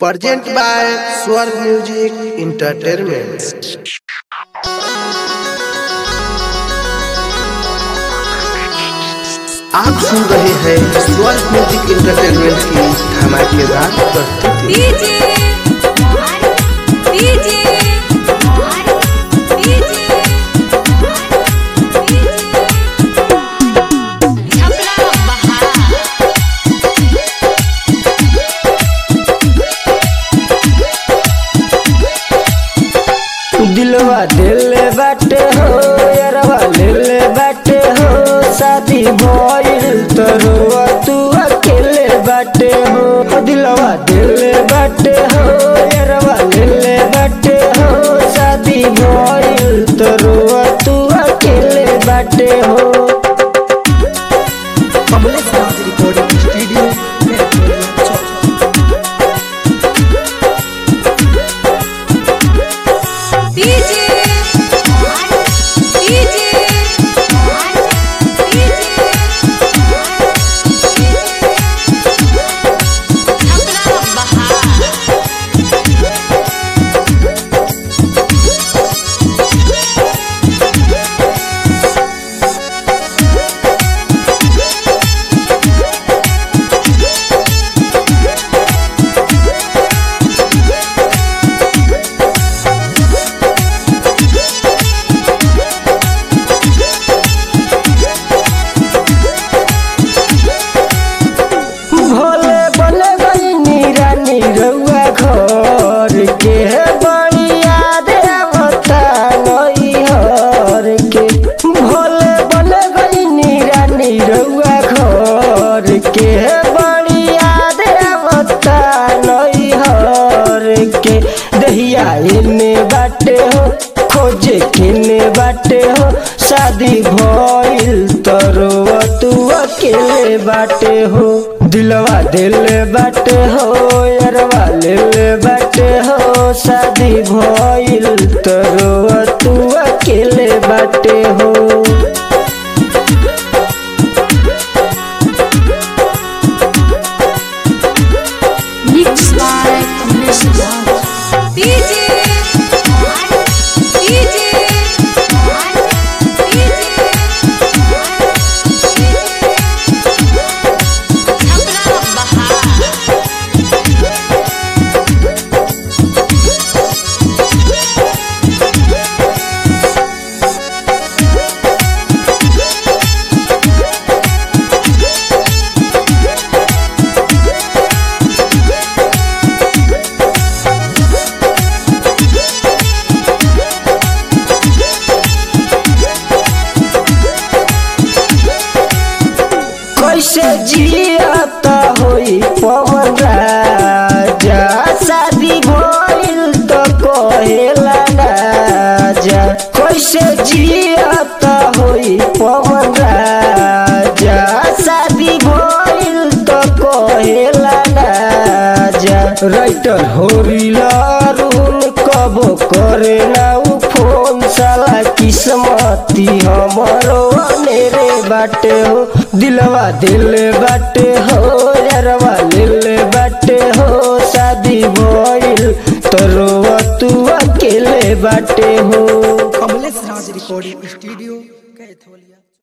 Present by Swarg Music Entertainment। आप सुन रहे हैं स्वर्ग म्यूजिक एंटरटेनमेंट की धमाकेदार प्रस्तुति। दिलवा दिल बाटे हो यारवा दिल बाटे हो, शादी भइल तोरा तू अकेले बाटे हो। दिलवा दिल बाटे हो यारवा दिल बाटे हो, शादी भइल तोरा तू अकेले बाटे हो। रिकॉर्डिंग स्टूडियो बाटे हो खोजे किने बाटे हो, शादी भइल तोरा तू अकेले बाटे हो। दिलवा दिल बाटे हो यारवा दिल बाटे हो, शादी भइल तोरा तू अकेले बाटे हो। कैसे जियाता होई पवन राजा, शादी भइल तो कहेला राजा। कैसे जियाता होई पवन राजा, शादी भइल तो कहेला राजा। राइटर होरिला अरुण कबो करे ना उ फोन, साला किस्मती हमरो मेरे बाटे हो। दिलवा दिल बाटे हो यारवा दिल बाटे हो, शादी भइल तोरा तू अकेले बाटे हो। Kamlesh Raj recording studio.